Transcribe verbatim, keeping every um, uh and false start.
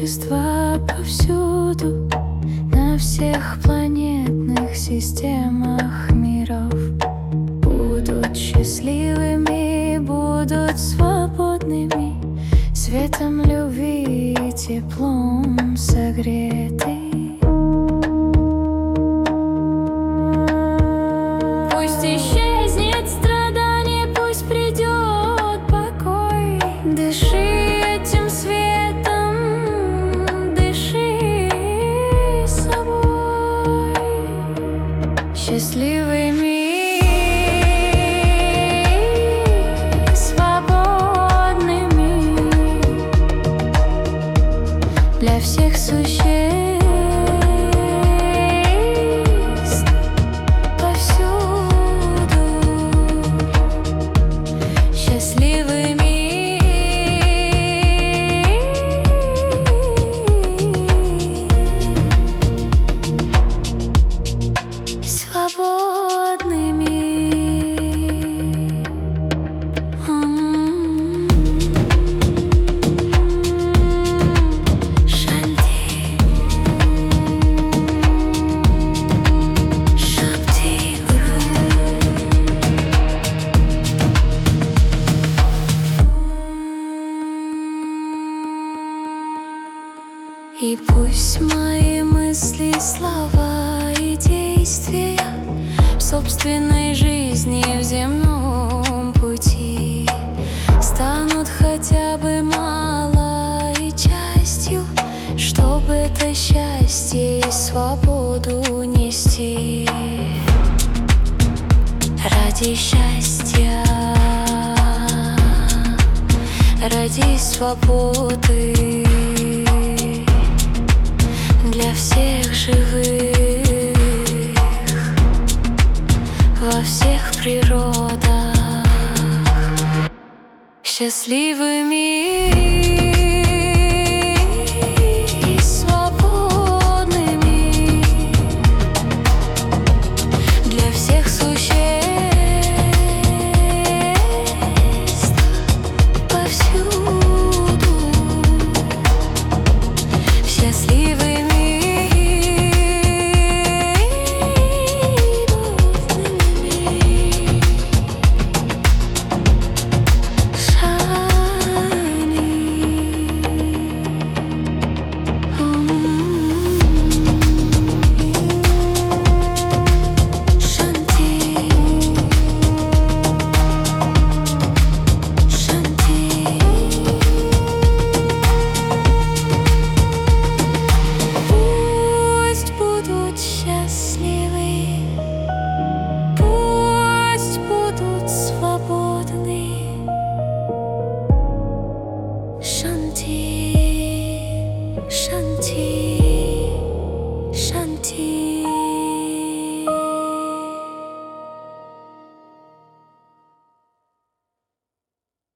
Общество повсюду, на всех планетных системах миров. Будут счастливыми, будут свободными, светом любви и теплом согреты. Пусть исчезнет страдание, пусть придет покой. Дыши этим светом, дыши собой. Счастливыми, для всех существ повсюду. Счастливыми, свободными. И пусть мои мысли, слова и действия в собственной жизни, в земном пути станут хотя бы малой частью, чтобы это счастье и свободу нести. Ради счастья, ради свободы, для всех живых, во всех природах. Счастливыми.